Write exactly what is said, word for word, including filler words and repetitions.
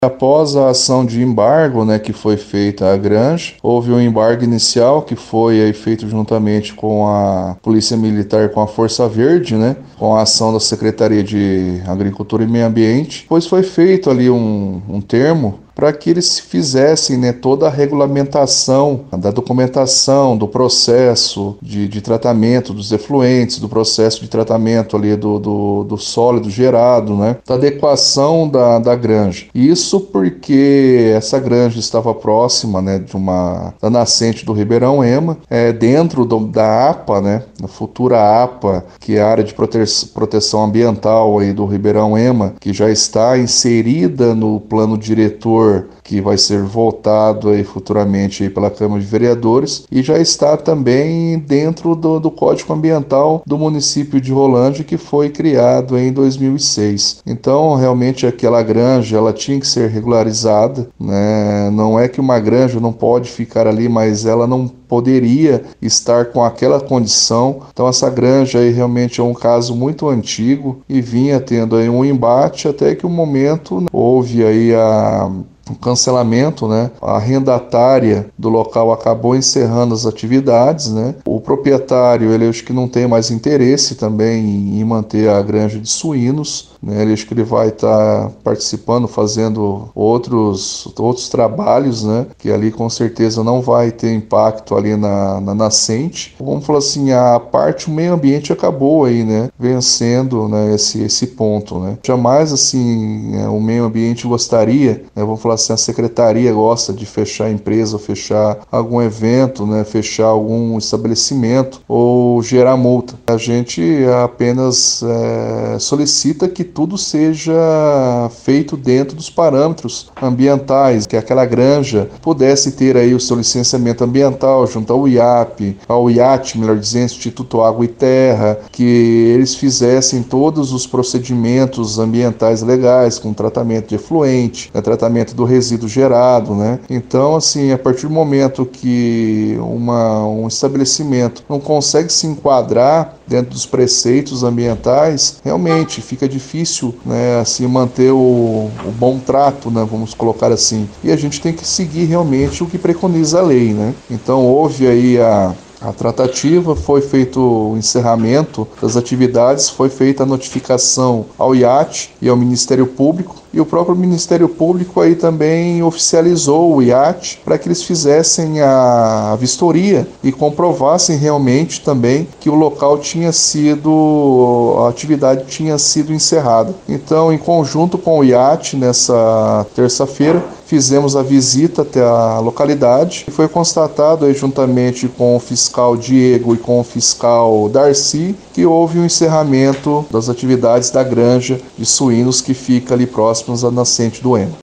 Após a ação de embargo, né, que foi feita à granja, houve um embargo inicial que foi aí feito juntamente com a Polícia Militar, com a Força Verde, né, com a ação da Secretaria de Agricultura e Meio Ambiente, pois foi feito ali um, um termo para que eles fizessem, né, toda a regulamentação da documentação, do processo de, de tratamento dos efluentes, do processo de tratamento ali do, do, do sólido gerado, né, da adequação da, da granja. Isso porque essa granja estava próxima, né, de uma da nascente do Ribeirão Ema, é, dentro do, da APA, né, a futura APA, que é a área de prote proteção ambiental aí do Ribeirão Ema, que já está inserida no plano diretor que vai ser voltado aí futuramente aí pela Câmara de Vereadores e já está também dentro do, do Código Ambiental do município de Rolândia, que foi criado em dois mil e seis. Então, realmente, aquela granja ela tinha que ser regularizada, né? Não é que uma granja não pode ficar ali, mas ela não poderia estar com aquela condição. Então, essa granja aí realmente é um caso muito antigo e vinha tendo aí um embate até que um momento, né, houve aí a o cancelamento, né? A arrendatária do local acabou encerrando as atividades, né? O proprietário, ele acho que não tem mais interesse também em manter a granja de suínos, né? Ele acho que ele vai estar tá participando, fazendo outros, outros trabalhos, né? Que ali com certeza não vai ter impacto ali na, na nascente. Vamos falar assim, a parte o meio ambiente acabou aí, né? Vencendo, né? Esse, esse ponto, né? Jamais assim o meio ambiente gostaria, né? Vamos falar assim, a secretaria gosta de fechar a empresa, fechar algum evento, né, fechar algum estabelecimento ou gerar multa. A gente apenas é, solicita que tudo seja feito dentro dos parâmetros ambientais, que aquela granja pudesse ter aí o seu licenciamento ambiental junto ao I A P, ao I A T, melhor dizendo, Instituto Água e Terra, que eles fizessem todos os procedimentos ambientais legais, com tratamento de efluente, né, tratamento do resíduo gerado, né? Então, assim, a partir do momento que uma, um estabelecimento não consegue se enquadrar dentro dos preceitos ambientais, realmente fica difícil, né, assim, manter o, o bom trato, né, vamos colocar assim. E a gente tem que seguir realmente o que preconiza a lei, né? Então, houve aí a A tratativa, foi feito o encerramento das atividades, foi feita a notificação ao I A T e ao Ministério Público, e o próprio Ministério Público aí também oficializou o I A T para que eles fizessem a vistoria e comprovassem realmente também que o local tinha sido, a atividade tinha sido encerrada. Então, em conjunto com o I A T, nessa terça-feira, fizemos a visita até a localidade e foi constatado aí, juntamente com o fiscal Diego e com o fiscal Darcy, que houve um encerramento das atividades da granja de suínos que fica ali próximos à nascente do Ema.